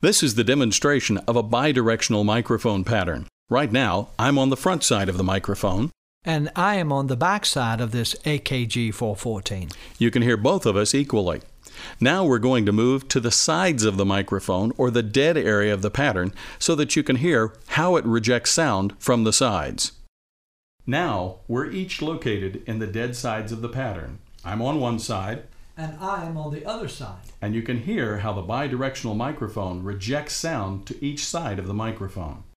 This is the demonstration of a bidirectional microphone pattern. Right now, I'm on the front side of the microphone. And I am on the back side of this AKG 414. You can hear both of us equally. Now we're going to move to the sides of the microphone, or the dead area of the pattern, so that you can hear how it rejects sound from the sides. Now we're each located in the dead sides of the pattern. I'm on one side. And I am on the other side. And you can hear how the bidirectional microphone rejects sound to each side of the microphone.